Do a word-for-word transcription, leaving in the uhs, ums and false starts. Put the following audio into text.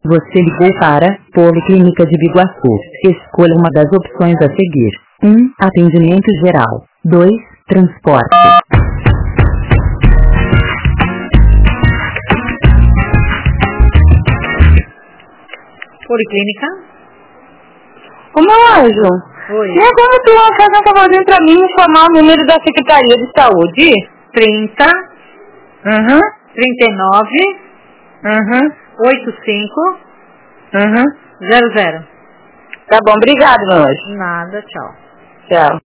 Você ligou para Policlínica de Biguaçu. Escolha uma das opções a seguir. um. Atendimento geral. dois. Transporte. Policlínica? Ô, meu anjo, Oi. e agora tu vai fazer um favorzinho pra mim me informar o número da Secretaria de Saúde? trinta, Uhum, trinta e nove, uhum, oitenta e cinco, uhum. zero zero. Tá bom, obrigado, meu anjo. Nada, tchau. Tchau.